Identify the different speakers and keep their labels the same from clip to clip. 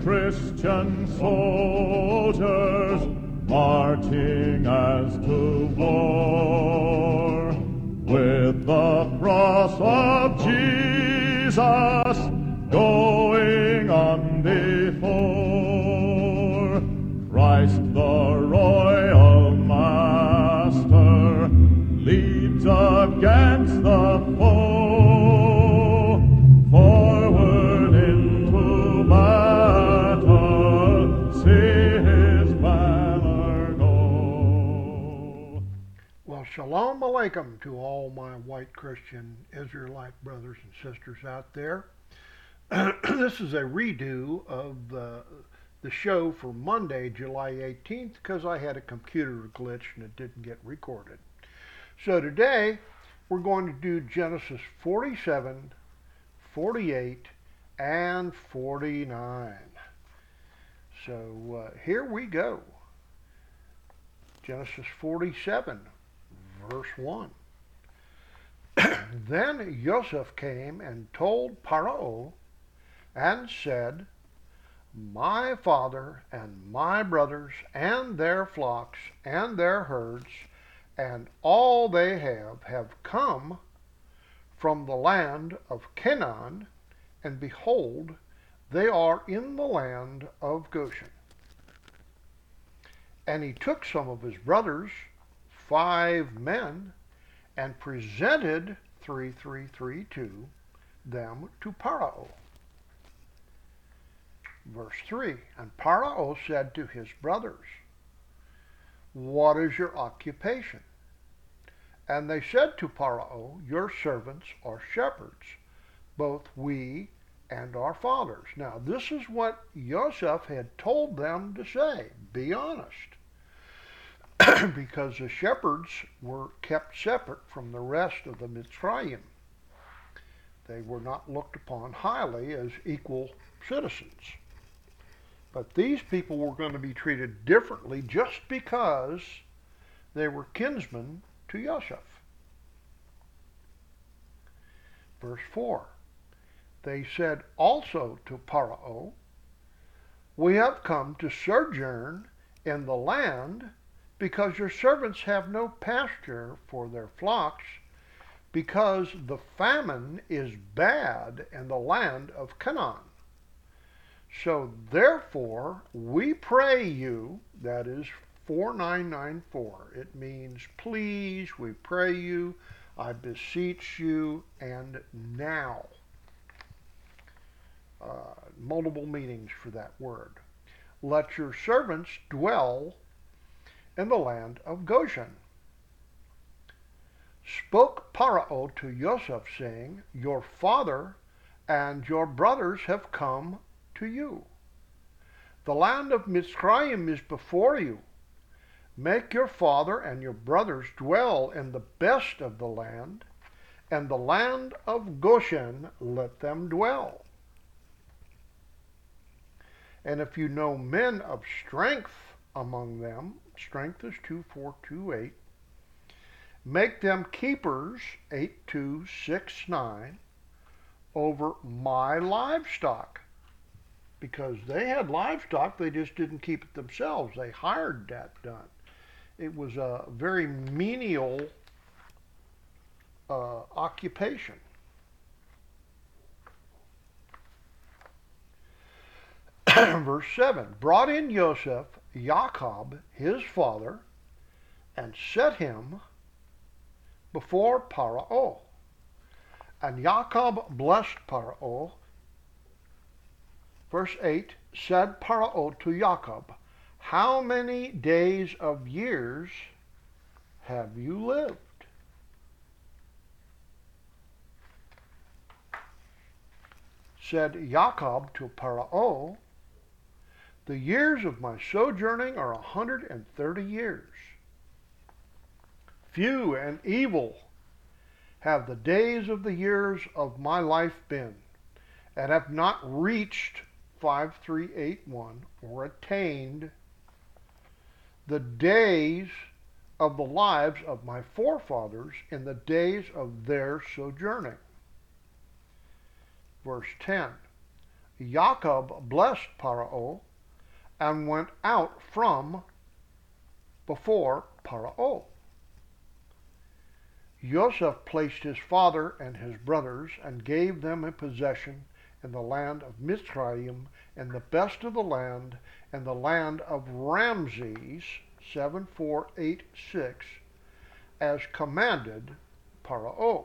Speaker 1: Christian soldiers marching as to war, with the cross of Jesus going on before. Christ the royal master leads against the foe, forward into battle, see his banner go.
Speaker 2: Well, shalom alaikum to all my white Christian Israelite brothers and sisters out there. This is a redo of the show for Monday, July 18th, because I had a computer glitch and it didn't get recorded. So today, we're going to do Genesis 47, 48, and 49. So here we go. Genesis 47, verse 1. Then Joseph came and told Pharaoh and said, my father and my brothers and their flocks and their herds and all they have come from the land of Canaan, and behold, they are in the land of Goshen. And he took some of his brothers, 5 men, and presented 332 them to Pharaoh. Verse 3, and Pharaoh said to his brothers, what is your occupation? And they said to Pharaoh, your servants are shepherds, both we and our fathers. Now this is what Joseph had told them to say, be honest. Because the shepherds were kept separate from the rest of the Mitzrayim. They were not looked upon highly as equal citizens. But these people were going to be treated differently just because they were kinsmen to Joseph. Verse 4, they said also to Pharaoh, we have come to sojourn in the land because your servants have no pasture for their flocks, because the famine is bad in the land of Canaan. So therefore, we pray you, that is 4994. It means please, we pray you, I beseech you, and now. Multiple meanings for that word. Let your servants dwell in the land of Goshen. Spoke Pharaoh to Joseph, saying, your father and your brothers have come to you. The land of Mitzrayim is before you. Make your father and your brothers dwell in the best of the land, and the land of Goshen let them dwell. And if you know men of strength among them, strength is 2428, make them keepers, 8269, over my livestock. Because they had livestock, they just didn't keep it themselves. They hired that done. It was a very menial occupation. Verse 7, brought in Joseph Jacob, his father, and set him before Pharaoh. And Jacob blessed Pharaoh. Verse 8, said Pharaoh to Jacob, how many days of years have you lived? Said Jacob to Pharaoh, the years of my sojourning are 130 years. Few and evil have the days of the years of my life been, and have not reached 5381 or attained the days of the lives of my forefathers in the days of their sojourning. Verse 10, Jacob blessed Pharaoh and went out from before Pharaoh. Joseph placed his father and his brothers and gave them a possession in the land of Mitzrayim and the best of the land and the land of Ramses 7486 as commanded Pharaoh.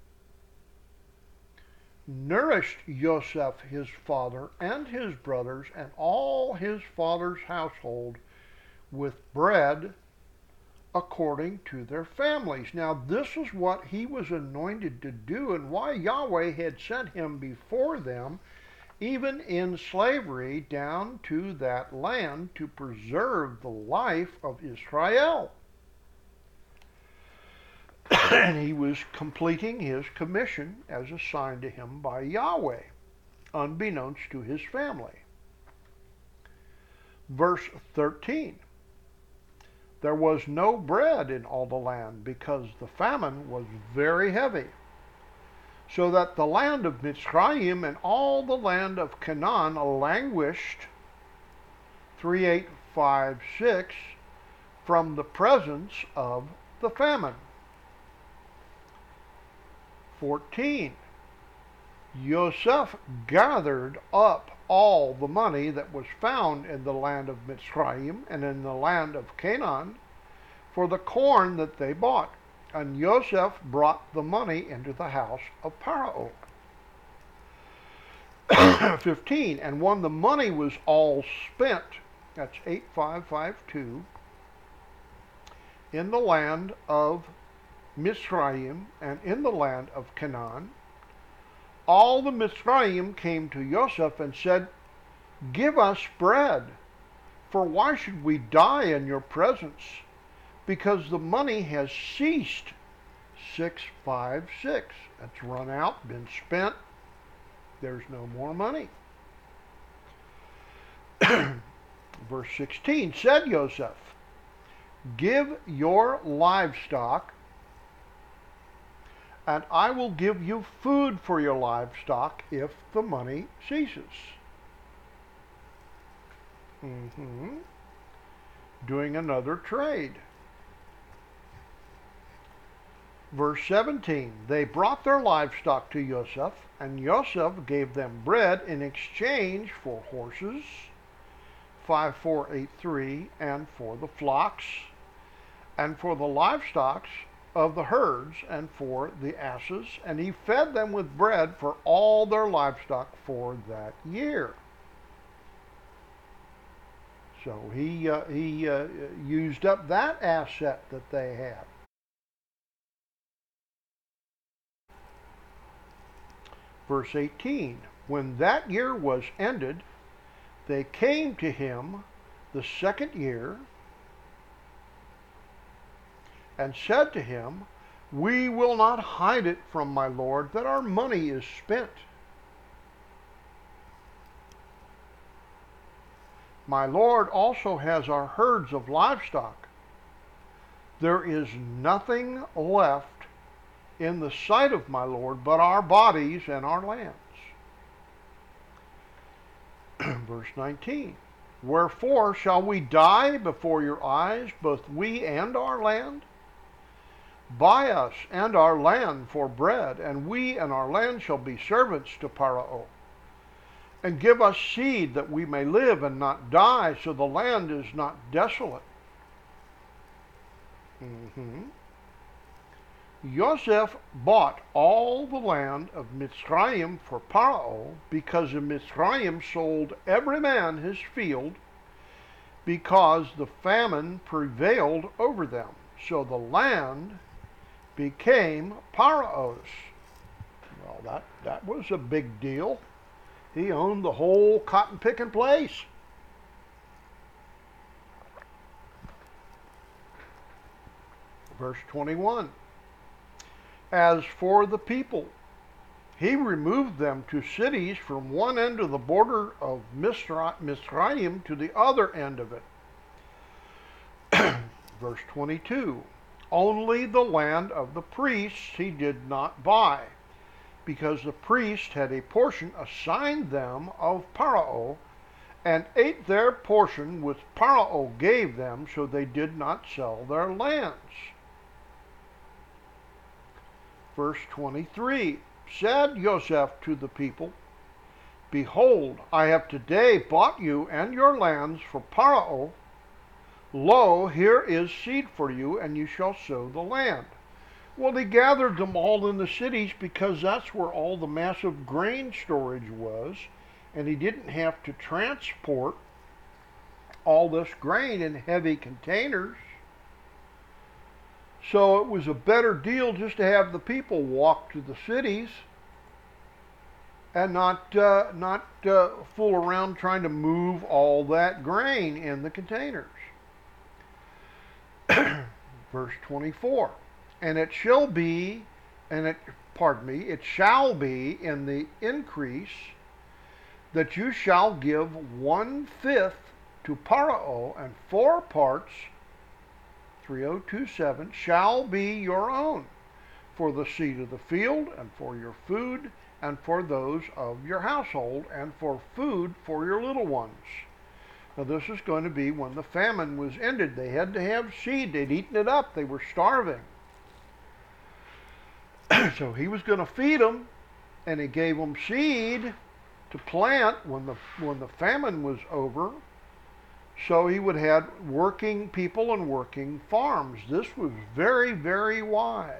Speaker 2: Nourished Joseph his father and his brothers and all his father's household with bread according to their families. Now this is what he was anointed to do and why Yahweh had sent him before them, even in slavery, down to that land to preserve the life of Israel. And he was completing his commission as assigned to him by Yahweh, unbeknownst to his family. Verse 13. There was no bread in all the land because the famine was very heavy, so that the land of Mitzrayim and all the land of Canaan languished 3856 from the presence of the famine. 14. Joseph gathered up all the money that was found in the land of Mitzrayim and in the land of Canaan for the corn that they bought. And Joseph brought the money into the house of Pharaoh. 15. And when the money was all spent, that's 8552, in the land of Mitzrayim and in the land of Canaan, all the Mitzrayim came to Joseph and said, "Give us bread, for why should we die in your presence? Because the money has ceased." 656. That's run out, been spent. There's no more money. Verse 16, said Joseph, "Give your livestock, and I will give you food for your livestock if the money ceases." Doing another trade. Verse 17, they brought their livestock to Joseph, and Joseph gave them bread in exchange for horses, 5483, and for the flocks, and for the livestock of the herds, and for the asses, and he fed them with bread for all their livestock for that year. So he used up that asset that they had. Verse 18, when that year was ended, they came to him the second year and said to him, "We will not hide it from my lord that our money is spent. My lord also has our herds of livestock. There is nothing left in the sight of my lord but our bodies and our lands." Verse 19, wherefore shall we die before your eyes, both we and our land? Buy us and our land for bread, and we and our land shall be servants to Pharaoh. And give us seed that we may live and not die, so the land is not desolate. Joseph bought all the land of Mitzrayim for Pharaoh, because in Mitzrayim sold every man his field, because the famine prevailed over them. So the land became Pharaoh's. Well, that was a big deal. He owned the whole cotton-picking place. Verse 21. As for the people, he removed them to cities from one end of the border of Mitzrayim to the other end of it. Verse 22. Only the land of the priests he did not buy, because the priest had a portion assigned them of Paro, and ate their portion which Paro gave them, so they did not sell their lands. Verse 23, said Joseph to the people, behold, I have today bought you and your lands for Paro. Lo, here is seed for you, and you shall sow the land. Well, he gathered them all in the cities because that's where all the massive grain storage was, and he didn't have to transport all this grain in heavy containers. So it was a better deal just to have the people walk to the cities and not fool around trying to move all that grain in the containers. Verse 24, and it shall be, it shall be in the increase that you shall give 1/5 to Paro, and 4 parts, 3027, shall be your own, for the seed of the field, and for your food, and for those of your household, and for food for your little ones. Now this is going to be when the famine was ended. They had to have seed. They'd eaten it up. They were starving. So he was going to feed them, and he gave them seed to plant when the famine was over. So he would have working people and working farms. This was very, very wise.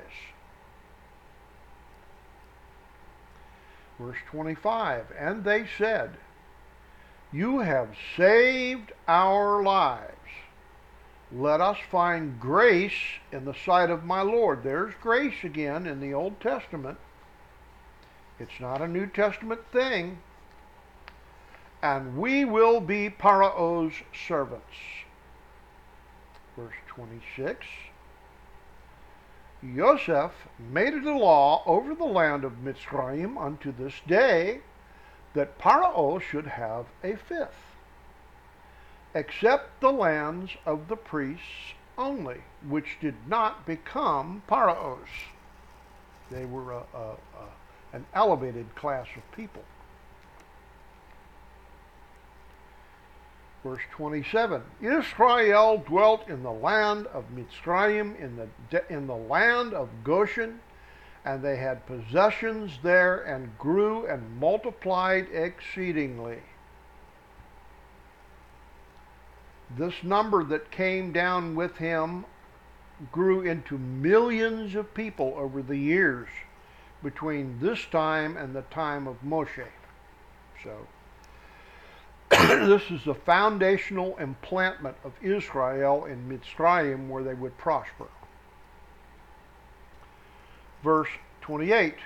Speaker 2: Verse 25, and they said, you have saved our lives. Let us find grace in the sight of my Lord. There's grace again in the Old Testament. It's not a New Testament thing. And we will be Paro's servants. Verse 26. Joseph made it a law over the land of Mitzrayim unto this day that Paro should have 1/5, except the lands of the priests only, which did not become Paro's. They were an elevated class of people. Verse 27, Israel dwelt in the land of Mitzrayim, in the land of Goshen, and they had possessions there, and grew and multiplied exceedingly. This number that came down with him grew into millions of people over the years between this time and the time of Moshe. So this is the foundational implantment of Israel in Mitzrayim, where they would prosper. Verse 28,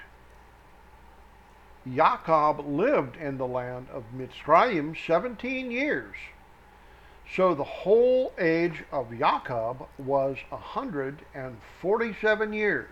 Speaker 2: Jacob lived in the land of Mitzrayim 17 years. So the whole age of Jacob was 147 years.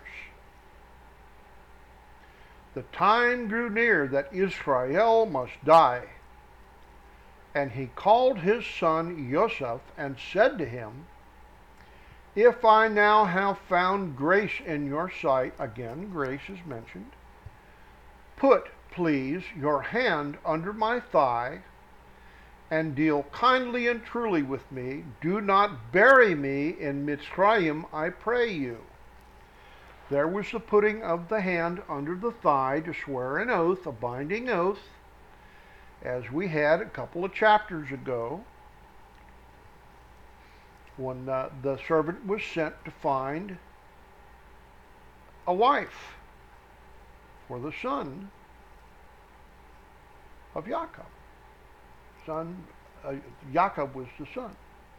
Speaker 2: The time grew near that Israel must die. And he called his son Joseph and said to him, if I now have found grace in your sight, again, grace is mentioned, put, please, your hand under my thigh, and deal kindly and truly with me. Do not bury me in Mitzrayim, I pray you. There was the putting of the hand under the thigh to swear an oath, a binding oath, as we had a couple of chapters ago, when the servant was sent to find a wife for the son of Jacob. Jacob was the son.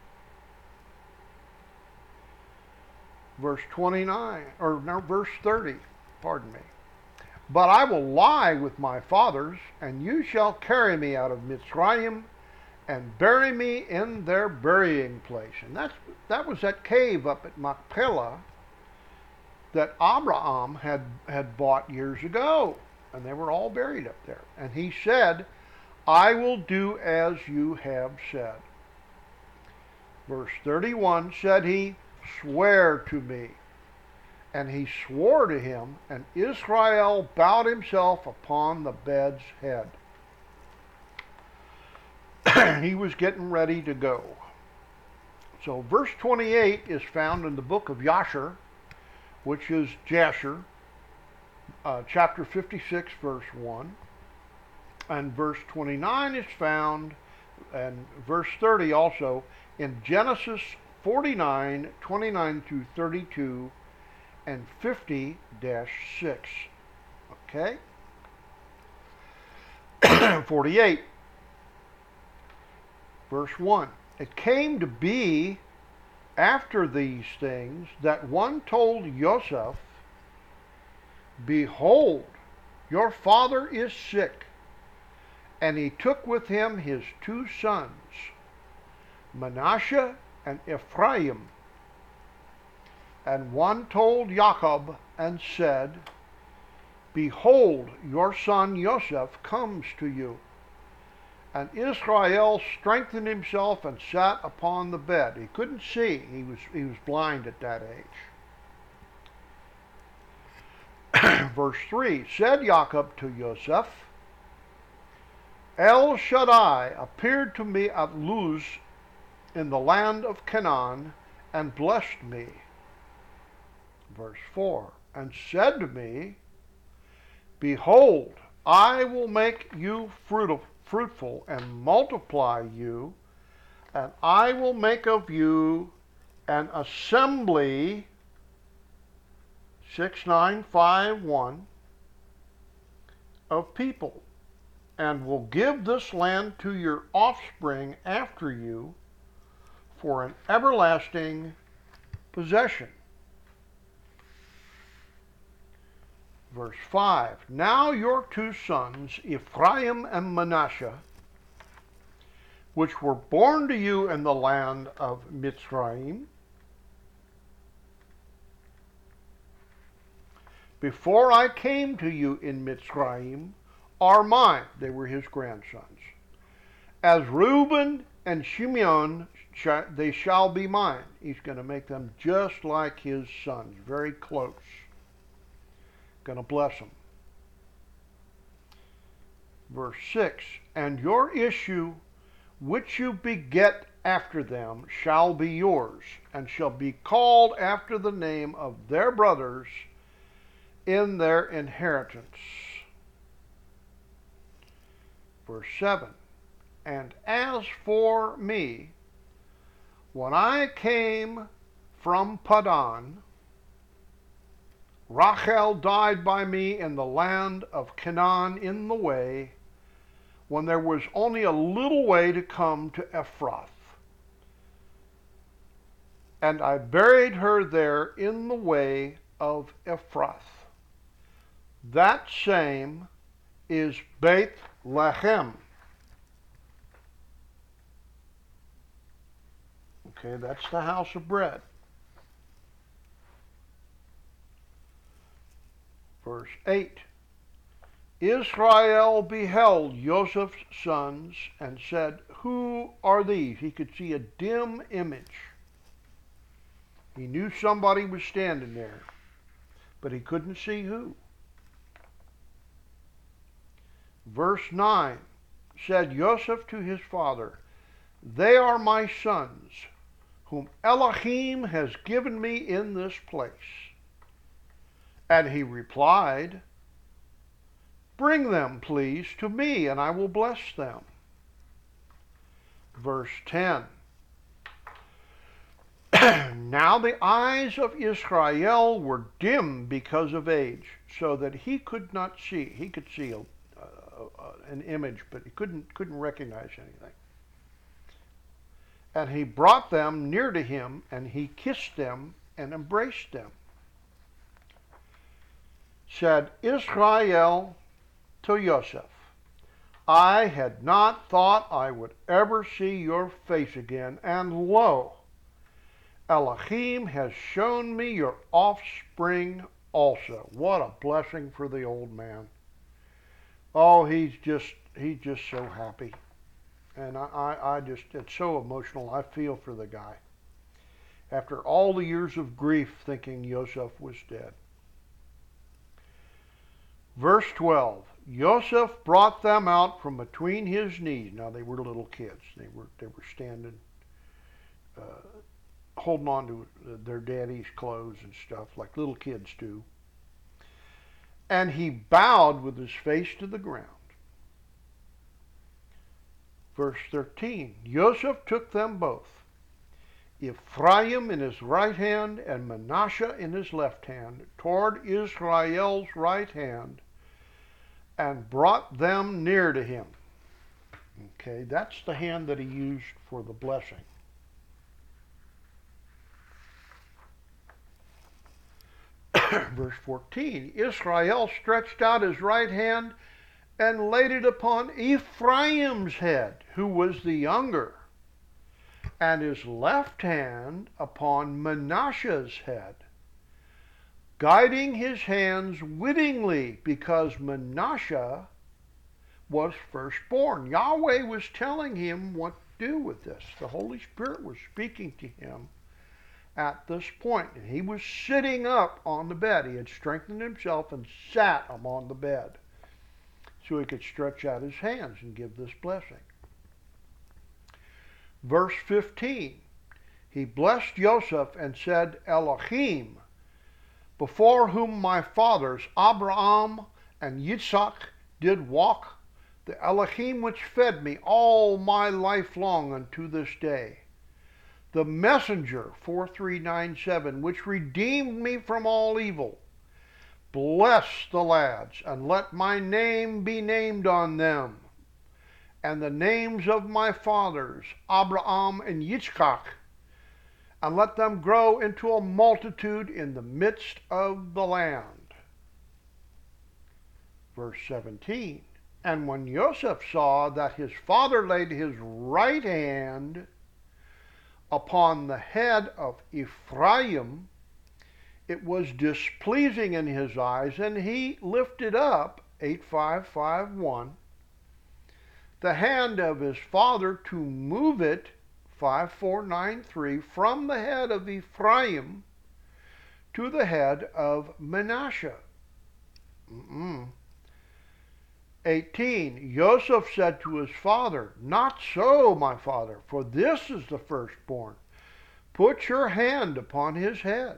Speaker 2: Verse 29, or no, verse 30, pardon me. But I will lie with my fathers, and you shall carry me out of Mitzrayim and bury me in their burying place. And that was that cave up at Machpelah that Abraham had bought years ago. And they were all buried up there. And he said, I will do as you have said. Verse 31, said he, swear to me. And he swore to him, and Israel bowed himself upon the bed's head. He was getting ready to go. So verse 28 is found in the book of Yasher, which is Jasher, chapter 56, verse 1. And verse 29 is found, and verse 30 also, in Genesis 49, 29 through 32, and 50-6. Okay? 48, verse 1. It came to be after these things that one told Joseph, behold, your father is sick. And he took with him his two sons, Manasseh and Ephraim. And one told Jacob and said, behold, your son Joseph comes to you. And Israel strengthened himself and sat upon the bed. He couldn't see. He was blind at that age. Verse 3, said Jacob to Joseph, El Shaddai appeared to me at Luz in the land of Canaan and blessed me. Verse 4, and said to me, behold, I will make you fruitful and multiply you, and I will make of you an assembly, 6951, of people, and will give this land to your offspring after you for an everlasting possession. Verse 5, now your two sons, Ephraim and Manasseh, which were born to you in the land of Mitzrayim, before I came to you in Mitzrayim, are mine. They were his grandsons. As Reuben and Shimeon, they shall be mine. He's going to make them just like his sons, very close. Going to bless them. Verse 6, and your issue, which you beget after them, shall be yours, and shall be called after the name of their brothers in their inheritance. Verse 7, and as for me, when I came from Padan, Rachel died by me in the land of Canaan in the way, when there was only a little way to come to Ephrath. And I buried her there in the way of Ephrath. That same is Beit Lechem. Okay, that's the house of bread. Verse 8, Israel beheld Joseph's sons and said, who are these? He could see a dim image. He knew somebody was standing there, but he couldn't see who. Verse 9, said Joseph to his father, they are my sons, whom Elohim has given me in this place. And he replied, bring them, please, to me, and I will bless them. Verse 10, now the eyes of Israel were dim because of age, so that he could not see. He could see an image, but he couldn't recognize anything. And he brought them near to him, and he kissed them and embraced them. Said Israel to Joseph, I had not thought I would ever see your face again, and lo, Elohim has shown me your offspring also. What a blessing for the old man. Oh, he's just so happy. And I just, it's so emotional. I feel for the guy. after all the years of grief thinking Joseph was dead. Verse 12, Joseph brought them out from between his knees. Now they were little kids. They were standing, holding on to their daddy's clothes and stuff like little kids do. And he bowed with his face to the ground. Verse 13, Joseph took them both, Ephraim in his right hand and Manasseh in his left hand, toward Israel's right hand, and brought them near to him. Okay, that's the hand that he used for the blessing. Verse 14, Israel stretched out his right hand and laid it upon Ephraim's head, who was the younger, and his left hand upon Manasseh's head, guiding his hands wittingly, because Manasseh was firstborn. Yahweh was telling him what to do with this. The Holy Spirit was speaking to him at this point, and he was sitting up on the bed. He had strengthened himself and sat upon the bed so he could stretch out his hands and give this blessing. Verse 15, he blessed Joseph and said, Elohim, before whom my fathers Abraham and Yitzhak did walk, the Elohim which fed me all my life long unto this day, the messenger 4397 which redeemed me from all evil, bless the lads, and let my name be named on them, and the names of my fathers, Abraham and Yitzchak, and let them grow into a multitude in the midst of the land. Verse 17, and when Joseph saw that his father laid his right hand upon the head of Ephraim, it was displeasing in his eyes, and he lifted up, 8551, the hand of his father to move it, 5493, from the head of Ephraim to the head of Manasseh. 18, Joseph said to his father, not so, my father, for this is the firstborn. Put your hand upon his head.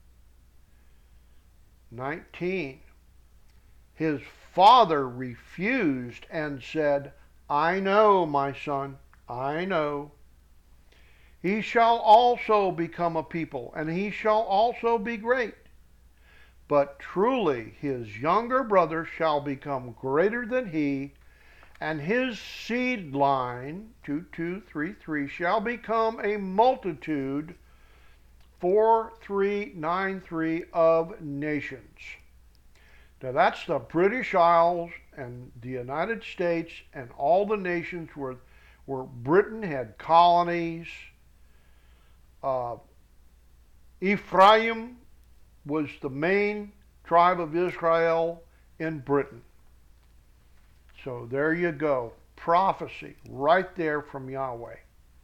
Speaker 2: 19, his father refused and said, I know, my son, I know. He shall also become a people, and he shall also be great. But truly his younger brother shall become greater than he, and his seed line, 2233, shall become a multitude, 4393, of nations. Now that's the British Isles and the United States and all the nations where Britain had colonies. Ephraim was the main tribe of Israel in Britain. So there you go. Prophecy right there from Yahweh.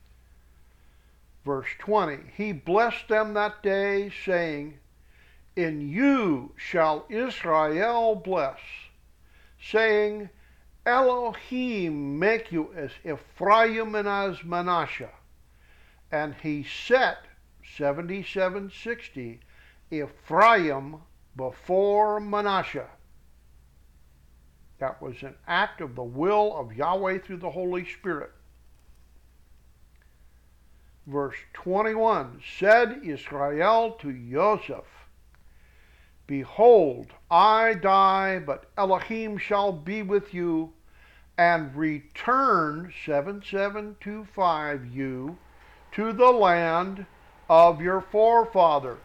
Speaker 2: Verse 20, he blessed them that day, saying, in you shall Israel bless, saying, Elohim make you as Ephraim and as Manasseh. And he set, 7760, Ephraim before Manasseh. That was an act of the will of Yahweh through the Holy Spirit. Verse 21, said Israel to Joseph, behold, I die, but Elohim shall be with you, and return, 7725, you to the land of your forefathers.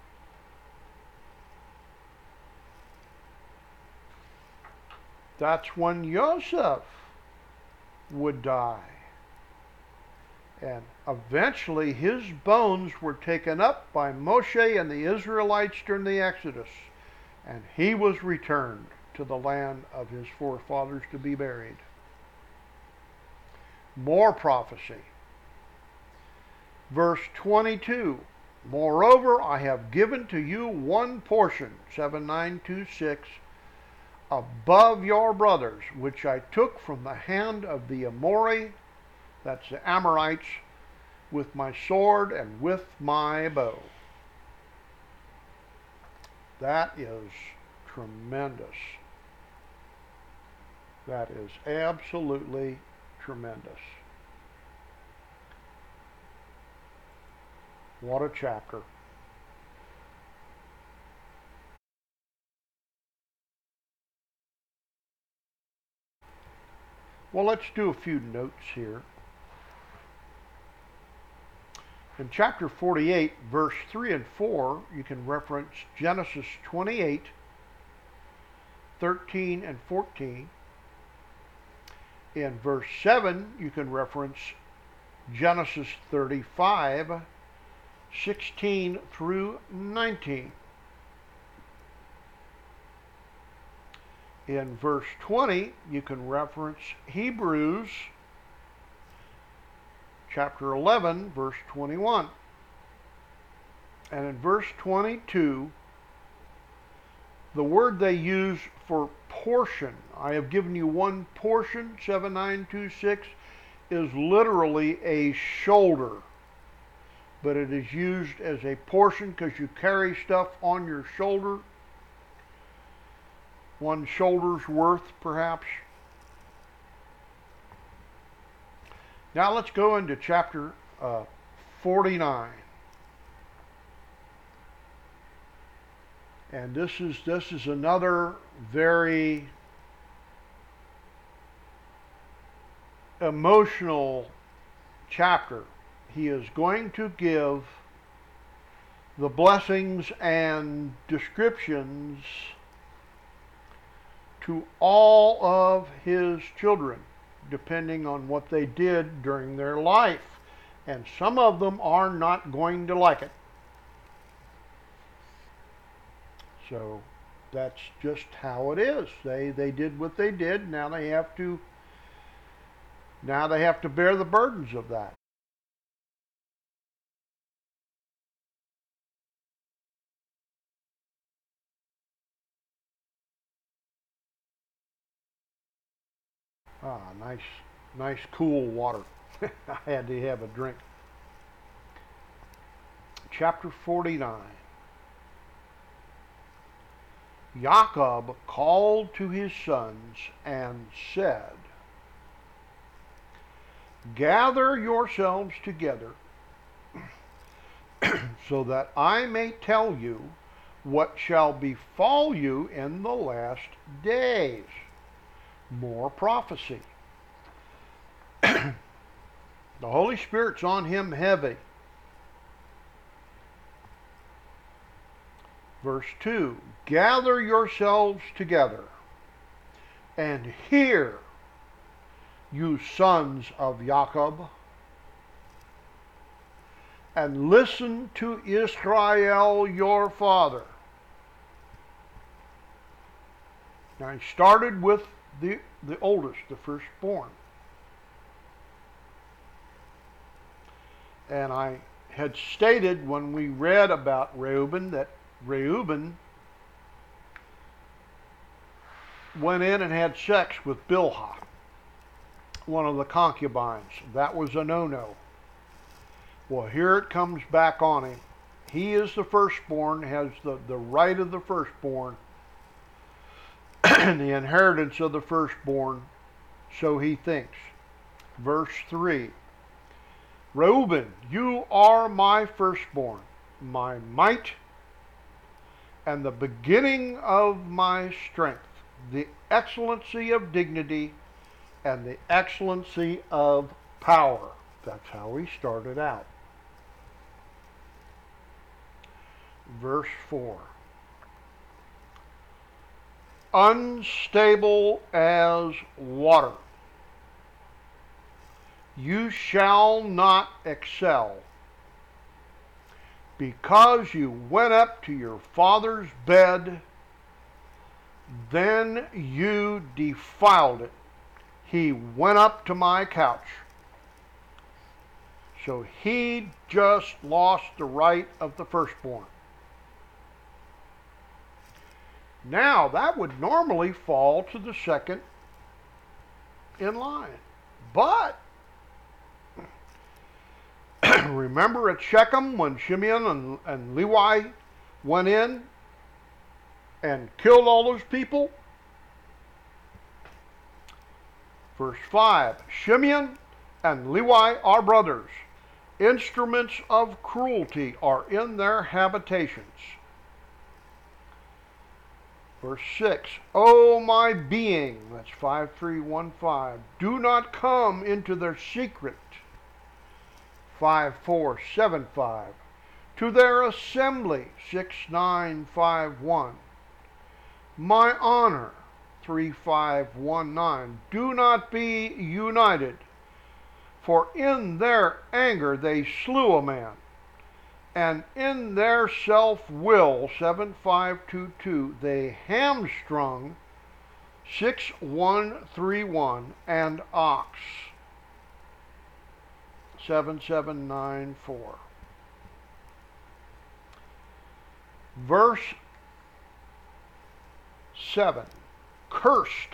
Speaker 2: That's when Joseph would die. And eventually his bones were taken up by Moshe and the Israelites during the Exodus, and he was returned to the land of his forefathers to be buried. More prophecy. Verse 22, Moreover, I have given to you one portion, 7926, above your brothers, which I took from the hand of the Amori, that's the Amorites, with my sword and with my bow. That is tremendous. That is absolutely tremendous. What a chapter. Well, let's do a few notes here. In chapter 48, verse 3 and 4, you can reference Genesis 28, 13 and 14. In verse 7, you can reference Genesis 35, 16 through 19. In verse 20, you can reference Hebrews chapter 11, verse 21. And in verse 22, the word they use for portion, I have given you one portion, 7926, is literally a shoulder. But it is used as a portion because you carry stuff on your shoulder. One shoulder's worth, perhaps. Now let's go into chapter 49. And this is another very emotional chapter. He is going to give the blessings and descriptions to all of his children, depending on what they did during their life. And some of them are not going to like it. So that's just how it is. They did what they did. Now they have to bear the burdens of that. Nice cool water. I had to have a drink. Chapter 49. Jacob called to his sons and said, gather yourselves together so that I may tell you what shall befall you in the last days. More prophecy. The Holy Spirit's on him heavy. Verse 2, gather yourselves together and hear, you sons of Jacob, and listen to Israel your father. Now he started with the oldest, the firstborn. And I had stated when we read about Reuben that Reuben went in and had sex with Bilhah, one of the concubines. That was a no-no. Well, here it comes back on him. He is the firstborn, has the right of the firstborn, the inheritance of the firstborn, so he thinks. Verse 3, Reuben, you are my firstborn, my might, and the beginning of my strength, the excellency of dignity, and the excellency of power. That's how he started out. Verse 4. Unstable as water. You shall not excel, because you went up to your father's bed, then you defiled it. He went up to my couch. So he just lost the right of the firstborn. Now, that would normally fall to the second in line. But remember at Shechem when Shimeon and Levi went in and killed all those people? Verse 5, Shimeon and Levi are brothers. Instruments of cruelty are in their habitations. Verse 6, O my being, that's 5315, do not come into their secret. 5475, to their assembly. 6951, my honor. 3519, do not be united, for in their anger they slew a man, and in their self-will. 7522, they hamstrung. 6131, and ox. 7794. Verse 7, cursed.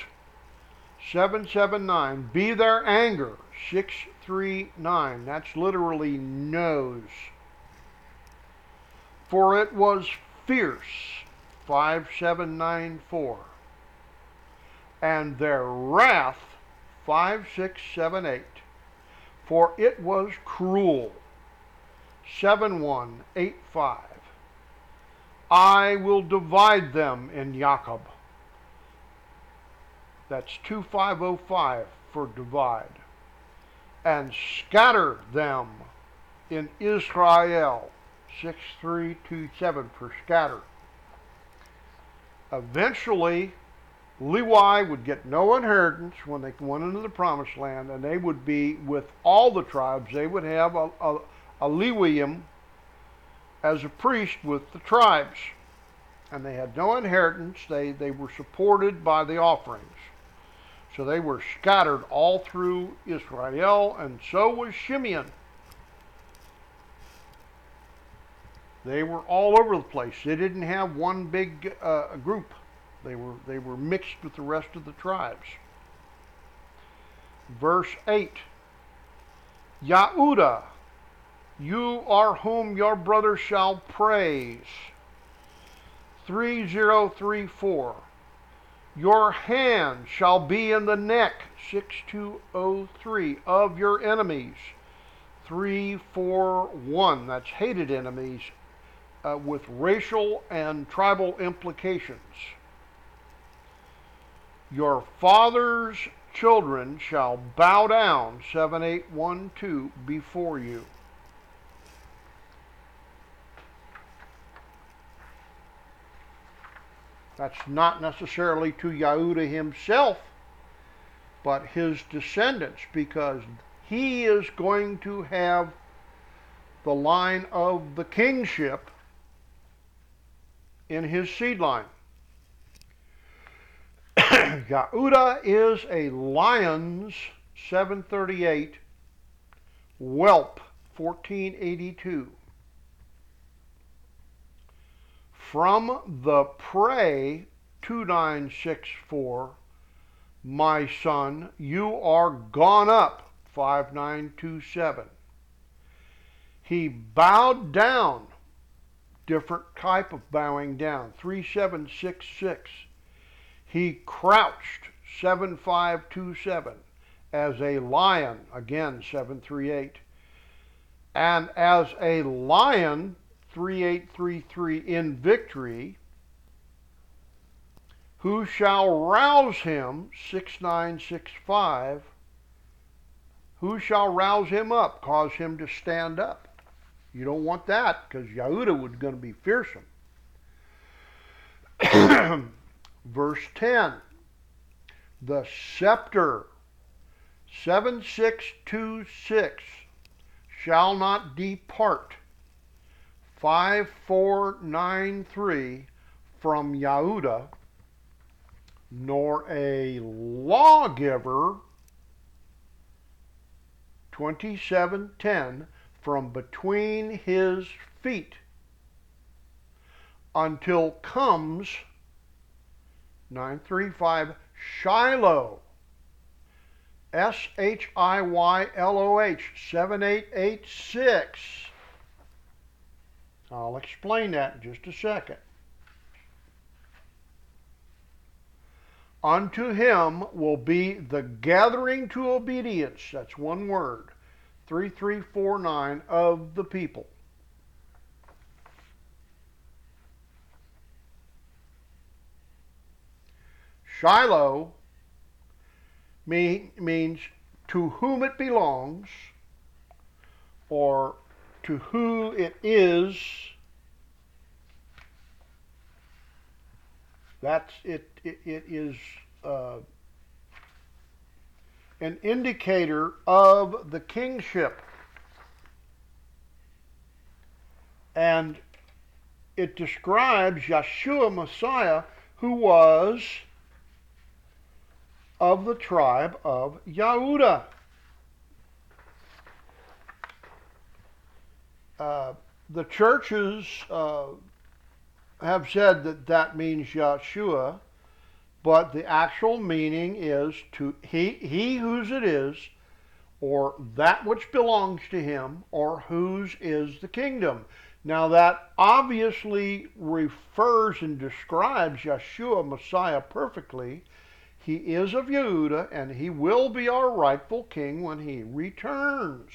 Speaker 2: 779, be their anger. 639, that's literally nose. For it was fierce. 5794. And their wrath. 5678. For it was cruel. 7185. I will divide them in Jacob. That's 2505 for divide. And scatter them in Israel. 6327 for scatter. Eventually, Levi would get no inheritance when they went into the promised land, and they would be with all the tribes. They would have a Lewium as a priest with the tribes. And they had no inheritance. They were supported by the offerings. So they were scattered all through Israel, and so was Shimeon. They were all over the place. They didn't have one big group. They were mixed with the rest of the tribes. Verse 8. Yehudah, you are whom your brother shall praise. 3034. Your hand shall be in the neck. 6203. Of your enemies. 341. That's hated enemies with racial and tribal implications. Your father's children shall bow down. 7812 before you. That's not necessarily to Yehudah himself, but his descendants, because he is going to have the line of the kingship in his seed line. Yehudah is a lion's 738, whelp 1482. From the prey 2964, my son, you are gone up 5927. He bowed down, different type of bowing down, 3766. He crouched 7527 as a lion, again 738. And as a lion 3833 in victory, who shall rouse him, 6965, who shall rouse him up, cause him to stand up. You don't want that, because Yehudah was going to be fearsome. Verse 10, the scepter, 7626, shall not depart, 5493, from Yehudah, nor a lawgiver, 2710, from between his feet until comes 935 Shiloh, Shiyloh 7886. I'll explain that in just a second. Unto him will be the gathering to obedience, that's one word, 3349, of the people. Shiloh means to whom it belongs, or to who it is. That's it. It is an indicator of the kingship, and it describes Yeshua Messiah, who was of the tribe of Yehuda. The churches have said that that means Yeshua, but the actual meaning is to he whose it is, or that which belongs to him, or whose is the kingdom. Now that obviously refers and describes Yeshua Messiah perfectly. He is of Yehuda, and he will be our rightful king when he returns.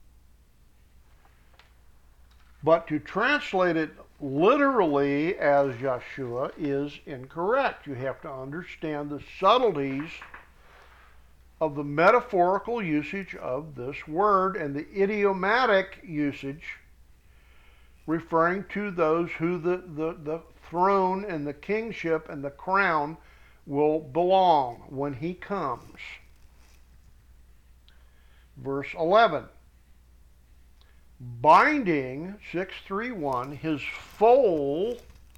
Speaker 2: But to translate it literally as Yeshua is incorrect. You have to understand the subtleties of the metaphorical usage of this word and the idiomatic usage referring to those who the throne and the kingship and the crown will belong when he comes. Verse 11. Binding, 631, his foal,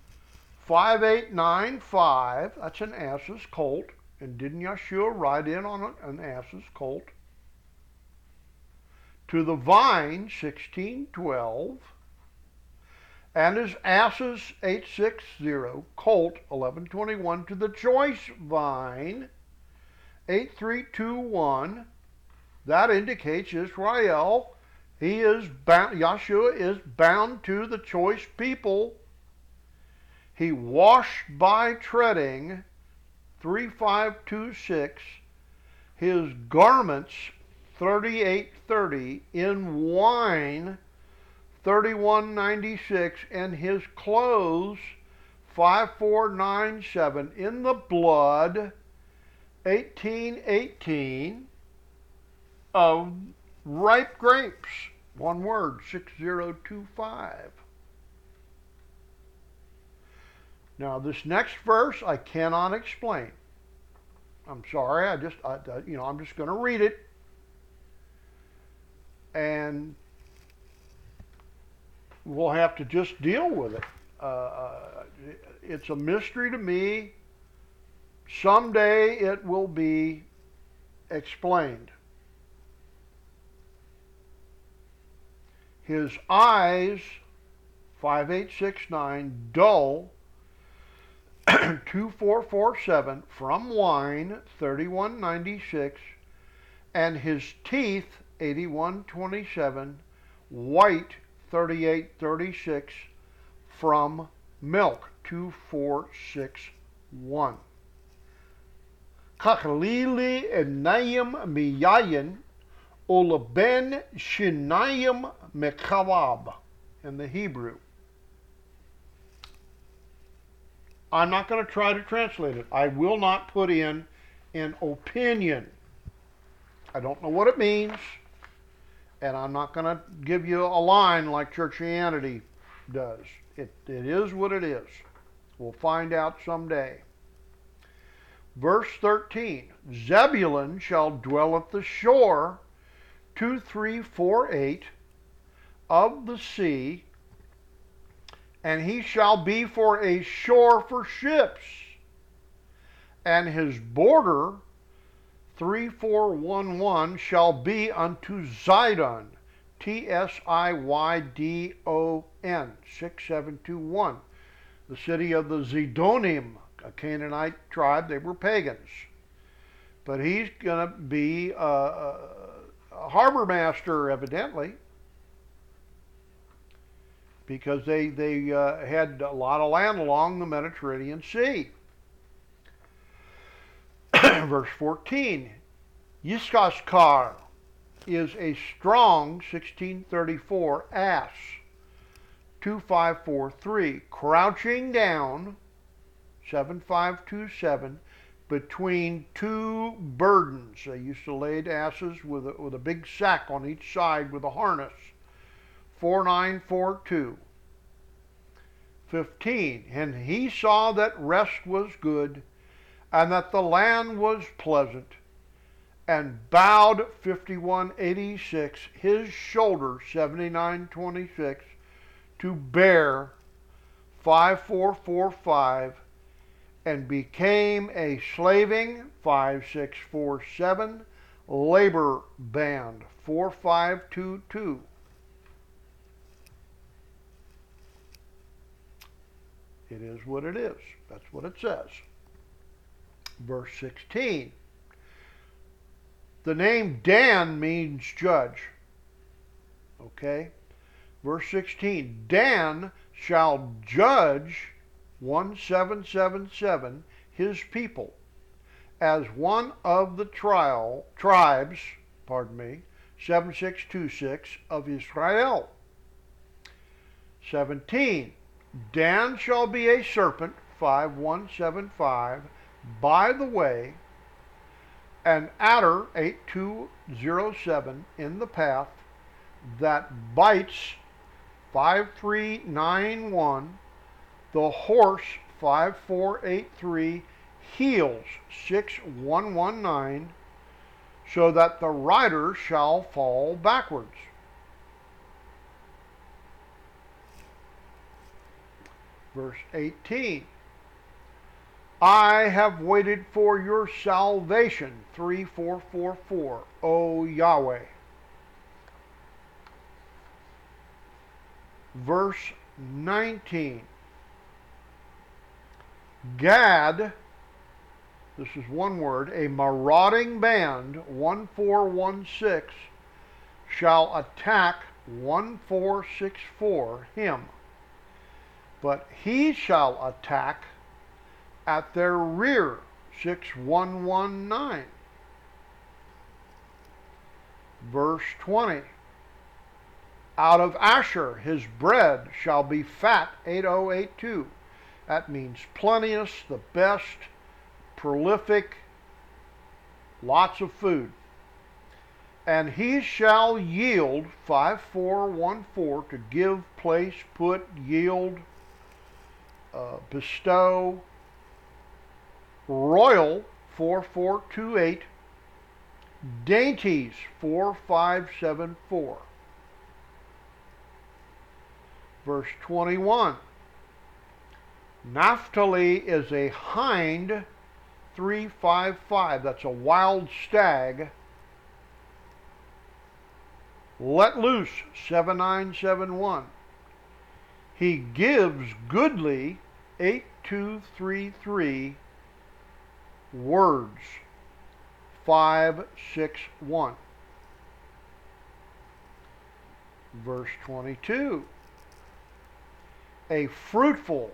Speaker 2: 5895, that's an ass's colt. And didn't Yeshua ride in on an ass's colt? To the vine, 1612. And his asses, 860, colt, 1121. To the choice vine, 8321. That indicates Israel. He is bound, Yeshua is bound to the choice people. He washed by treading, 3526, his garments, 3830, in wine, 3196, and his clothes, 5497, in the blood, 1818, of ripe grapes. One word, 6025. Now this next verse I cannot explain. I'm sorry, I'm just going to read it. And we'll have to just deal with it. It's a mystery to me. Someday it will be explained. His eyes, 5869, dull, 2447, from wine, 3196, and his teeth, 8127, white, 3836, from milk, 2461. Kachlili enayim miyayin, Olaben Shinayim Mekawab in the Hebrew. I'm not going to try to translate it. I will not put in an opinion. I don't know what it means, and I'm not going to give you a line like Churchianity does. It is what it is. We'll find out someday. Verse 13, Zebulun shall dwell at the shore, 2348, of the sea, and he shall be for a shore for ships, and his border, 3411, shall be unto Zidon, Tsidon, 6721. The city of the Zidonim, a Canaanite tribe. They were pagans. But he's going to be a harbor master, evidently, because they had a lot of land along the Mediterranean Sea. Verse 14, Yisachar is a strong 1634 ass, 2543, crouching down 7527 between two burdens. They used to lade asses with a big sack on each side with a harness. 4942. 15. And he saw that rest was good, and that the land was pleasant, and bowed 5186, his shoulder 7926, to bear 5445, and became a slaving 5647, labor band 4522. It is what it is. That's what it says. Verse 16. The name Dan means judge. Okay? Verse 16. Dan shall judge 1777 his people as one of the tribes, 7626 of Israel. 17. Dan shall be a serpent, 5175, by the way, an adder, 8207, in the path, that bites, 5391, the horse, 5483, heels, 6119, so that the rider shall fall backwards. Verse 18. I have waited for your salvation, 3444, O Yahweh. Verse 19. Gad, this is one word, a marauding band, 1416, shall attack 1464, him. But he shall attack at their rear, 6119. Verse 20. Out of Asher his bread shall be fat, 8082. That means plenteous, the best, prolific, lots of food. And he shall yield, 5414, to give, place, put, yield, bestow, royal, 4428, dainties, 4574. Verse 21. Naphtali is a hind, 355. That's a wild stag. Let loose, 7971. He gives goodly, 8233, words, 561. Verse 22. A fruitful,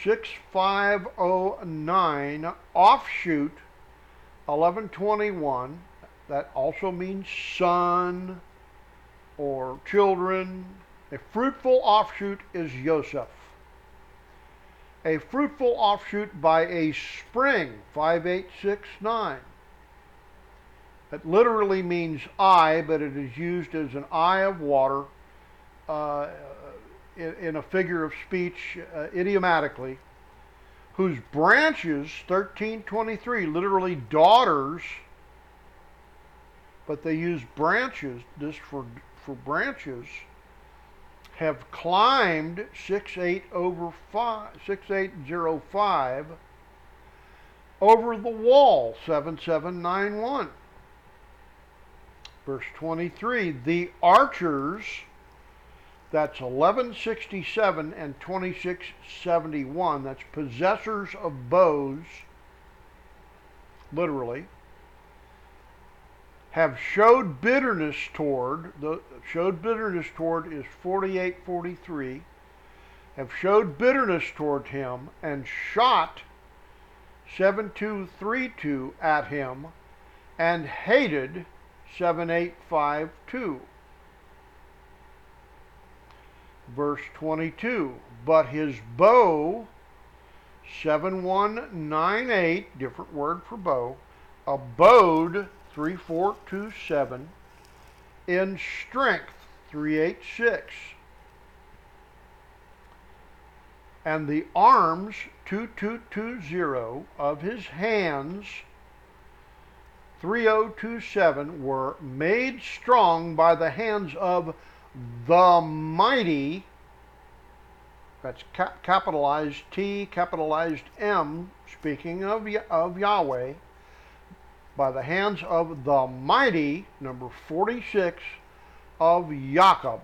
Speaker 2: 6509, offshoot, 1121. That also means son or children. A fruitful offshoot is Yosef. A fruitful offshoot by a spring, 5869. It literally means eye, but it is used as an eye of water in a figure of speech, idiomatically, whose branches, 1323, literally daughters, but they use branches, this for branches, have climbed 6805 over the wall, 7791. Verse 23, the archers, that's 1167 and 2671, that's possessors of bows, literally, have showed bitterness toward, the showed bitterness toward is 4843, have showed bitterness toward him and shot 7232 at him and hated 7852. Verse 22, but his bow, 7198, different word for bow, abode 3427, in strength 386, and the arms 2220 of his hands 3027 were made strong by the hands of the mighty, that's capitalized T, capitalized M, speaking of Yahweh, by the hands of the mighty, number 46, of Jacob.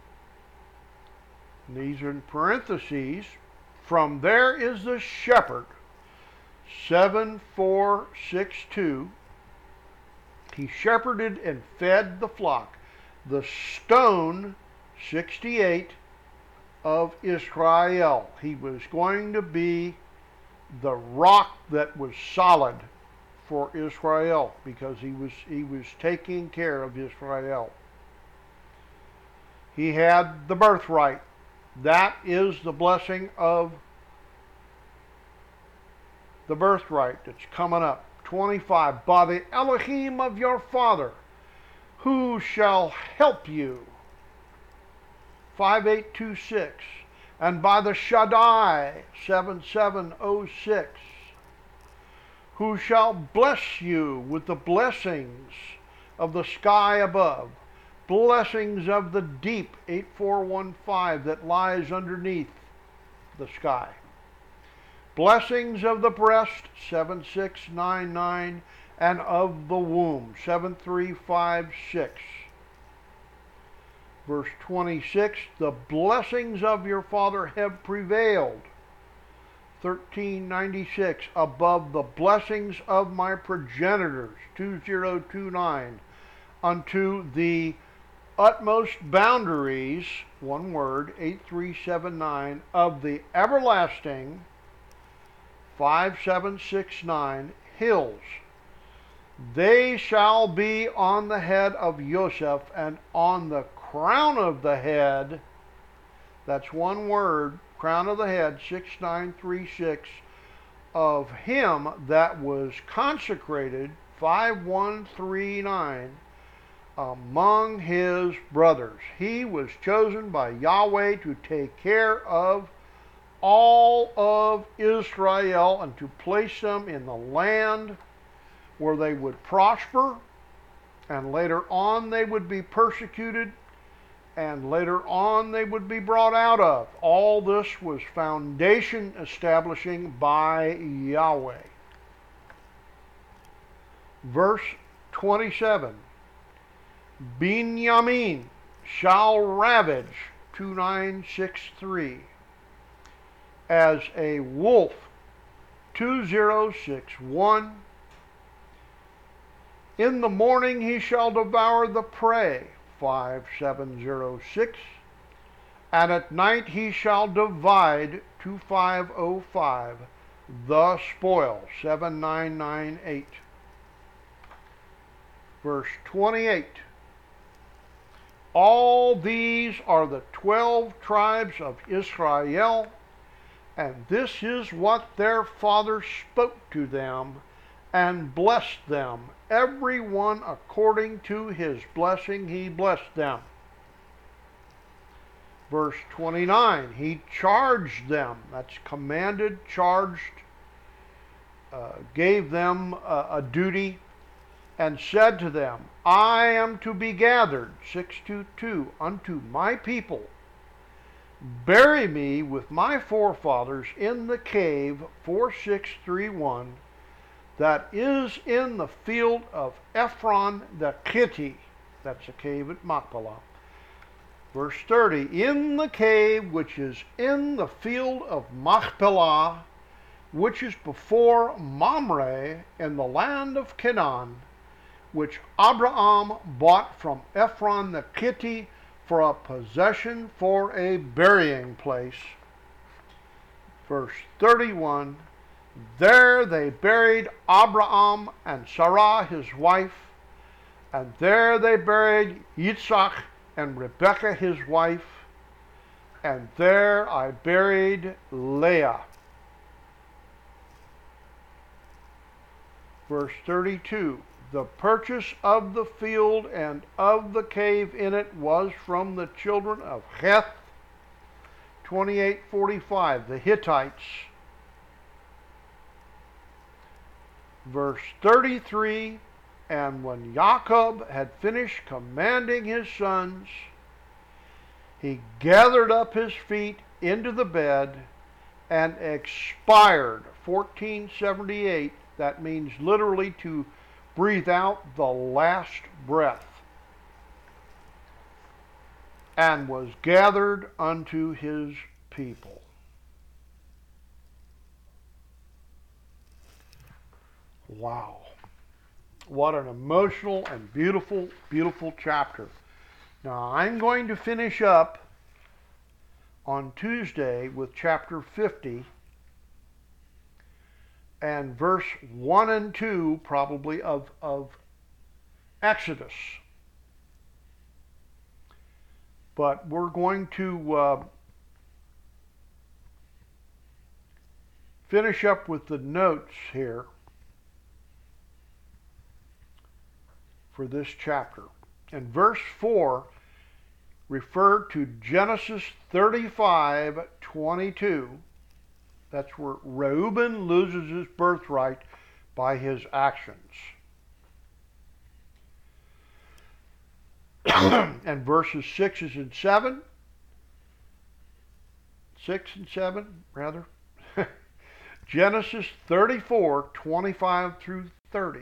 Speaker 2: These are in parentheses. From there is the shepherd, 7462. He shepherded and fed the flock. The stone, 68, of Israel. He was going to be the rock that was solid for Israel, because he was taking care of Israel. He had the birthright. That is the blessing of the birthright that's coming up. 25, by the Elohim of your father, who shall help you. 5826, and by the Shaddai, 7706, who shall bless you with the blessings of the sky above, blessings of the deep, 8415, that lies underneath the sky, blessings of the breast, 7699, and of the womb, 7356. Verse 26, the blessings of your father have prevailed, 1396, above the blessings of my progenitors, 2029, unto the utmost boundaries, one word, 8379, of the everlasting, 5769, hills. They shall be on the head of Joseph, and on the crown of the head, that's one word, crown of the head, 6936, of him that was consecrated, 5139, among his brothers. He was chosen by Yahweh to take care of all of Israel and to place them in the land where they would prosper, and later on they would be persecuted, and later on they would be brought out of. All this was foundation establishing by Yahweh. Verse 27, Binyamin shall ravage, 2963, as a wolf, 2061. In the morning he shall devour the prey, 5706. And at night he shall divide, 2505, the spoil, 7998. Verse 28. All these are the 12 tribes of Israel, and this is what their father spoke to them, and blessed them, every one according to his blessing he blessed them. Verse 29, he charged them, that's commanded, charged, gave them a duty, and said to them, I am to be gathered, 622, unto my people. Bury me with my forefathers in the cave, 4631, that is in the field of Ephron the Hittite. That's the cave at Machpelah. Verse 30, in the cave which is in the field of Machpelah, which is before Mamre in the land of Canaan, which Abraham bought from Ephron the Hittite for a possession for a burying place. Verse 31, there they buried Abraham and Sarah his wife, and there they buried Yitzchak and Rebekah his wife, and there I buried Leah. Verse 32, the purchase of the field and of the cave in it was from the children of Heth. 28:45, the Hittites. Verse 33, and when Jacob had finished commanding his sons, he gathered up his feet into the bed and expired. 1478, that means literally to breathe out the last breath, and was gathered unto his people. Wow. What an emotional and beautiful, beautiful chapter. Now, I'm going to finish up on Tuesday with chapter 50 and verse 1 and 2, probably, of Exodus. But we're going to finish up with the notes here for this chapter. And verse 4 referred to Genesis 35:22. That's where Reuben loses his birthright by his actions. And verses 6 and 7, Genesis 34:25 through 30.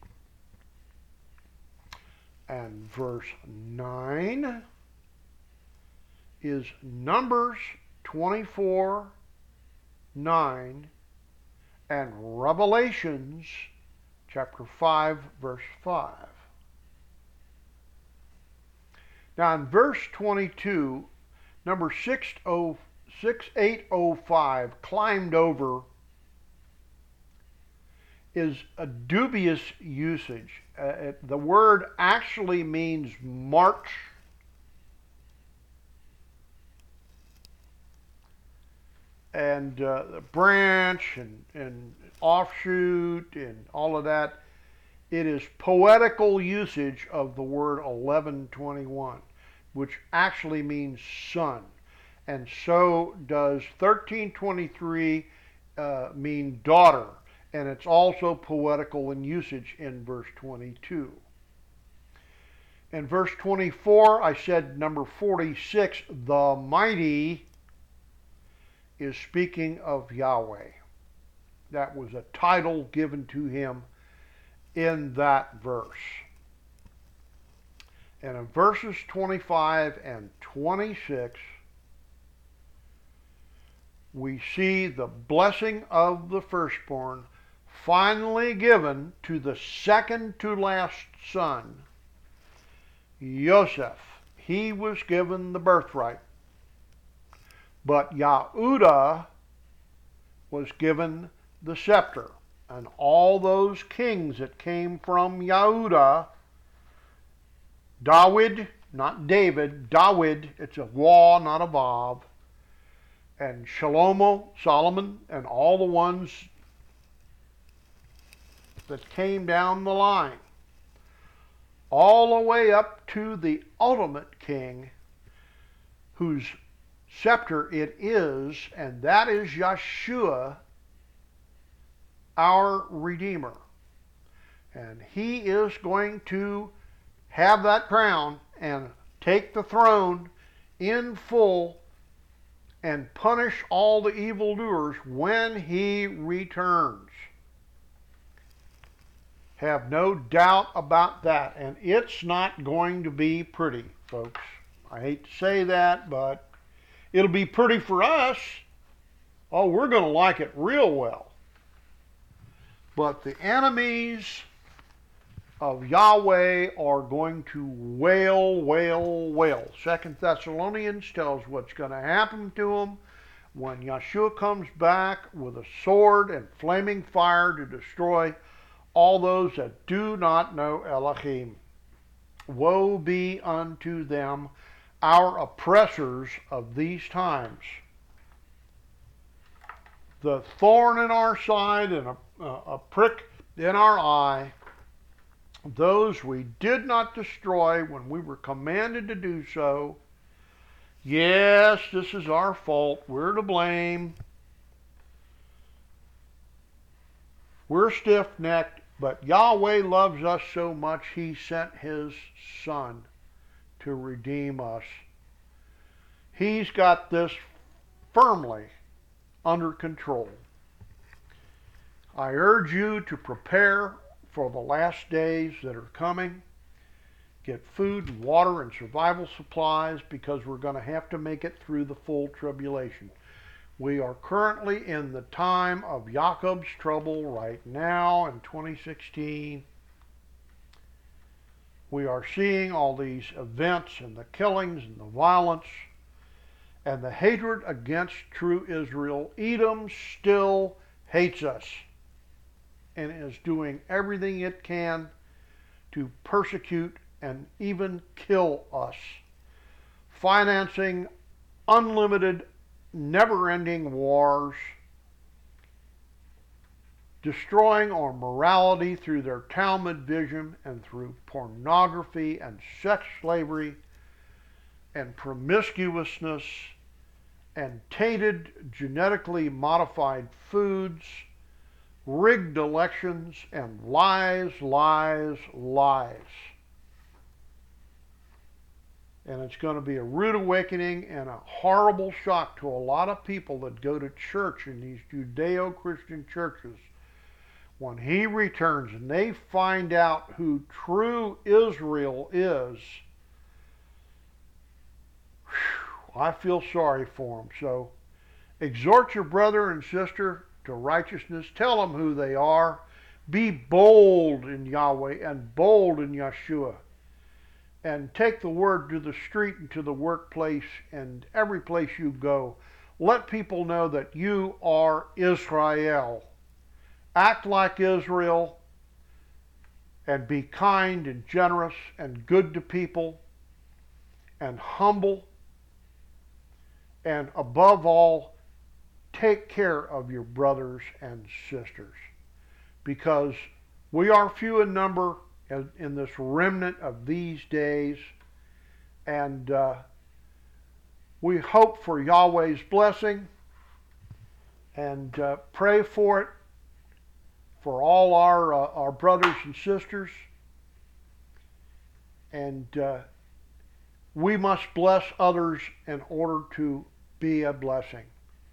Speaker 2: And verse 9 is Numbers 24:9 and Revelations chapter 5 verse 5. Now in verse 22, number 6805, climbed over, is a dubious usage. The word actually means march. And the branch and offshoot and all of that. It is poetical usage of the word 1121, which actually means son. And so does 1323 mean daughter. And it's also poetical in usage in verse 22. In verse 24, I said number 46, the mighty, is speaking of Yahweh. That was a title given to him in that verse. And in verses 25 and 26, we see the blessing of the firstborn finally given to the second to last son, Joseph. He was given the birthright. But Yehudah was given the scepter. And all those kings that came from Yehudah, Dawid, not David, Dawid, it's a waw, not a vav, and Shlomo, Solomon, and all the ones that came down the line, all the way up to the ultimate king, whose scepter it is, and that is Yeshua, our Redeemer. And he is going to have that crown and take the throne in full and punish all the evildoers when he returns. Have no doubt about that. And it's not going to be pretty, folks. I hate to say that, but it'll be pretty for us. Oh, we're going to like it real well. But the enemies of Yahweh are going to wail, wail, wail. 2 Thessalonians tells what's going to happen to them when Yeshua comes back with a sword and flaming fire to destroy all those that do not know Elohim. Woe be unto them, our oppressors of these times. The thorn in our side and a prick in our eye, those we did not destroy when we were commanded to do so. Yes, this is our fault. We're to blame. We're stiff-necked, but Yahweh loves us so much, He sent His Son to redeem us. He's got this firmly under control. I urge you to prepare for the last days that are coming. Get food, water, and survival supplies, because we're going to have to make it through the full tribulation. We are currently in the time of Jacob's trouble right now in 2016. We are seeing all these events and the killings and the violence and the hatred against true Israel. Edom still hates us and is doing everything it can to persecute and even kill us, financing unlimited, never-ending wars, destroying our morality through their Talmud vision and through pornography and sex slavery and promiscuousness and tainted, genetically modified foods, rigged elections, and lies, lies, lies. And it's going to be a rude awakening and a horrible shock to a lot of people that go to church in these Judeo-Christian churches when He returns and they find out who true Israel is. Whew, I feel sorry for them. So exhort your brother and sister to righteousness. Tell them who they are. Be bold in Yahweh and bold in Yeshua. And take the word to the street and to the workplace and every place you go. Let people know that you are Israel. Act like Israel and be kind and generous and good to people and humble. And above all, take care of your brothers and sisters, because we are few in number in this remnant of these days, and we hope for Yahweh's blessing and pray for it for all our brothers and sisters, and we must bless others in order to be a blessing.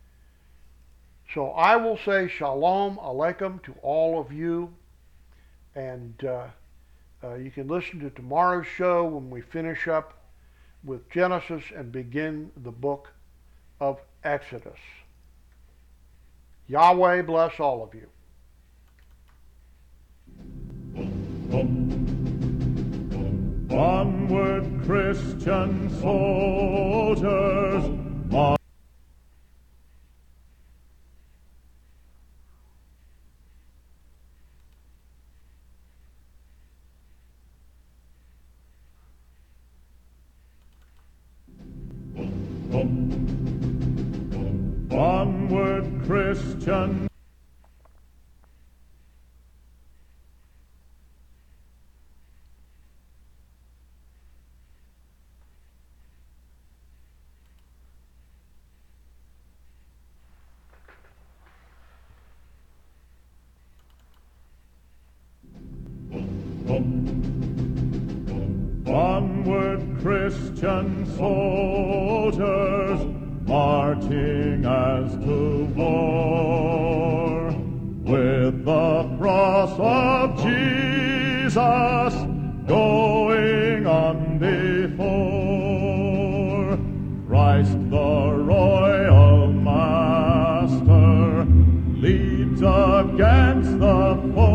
Speaker 2: So I will say Shalom Aleichem to all of you, and you can listen to tomorrow's show when we finish up with Genesis and begin the book of Exodus. Yahweh bless all of you.
Speaker 1: Onward, Christian soldiers, onward, Christian. Onward, Christian soldiers, marching as to war, with the cross of Jesus us, going on before. Christ the royal master leads against the foe.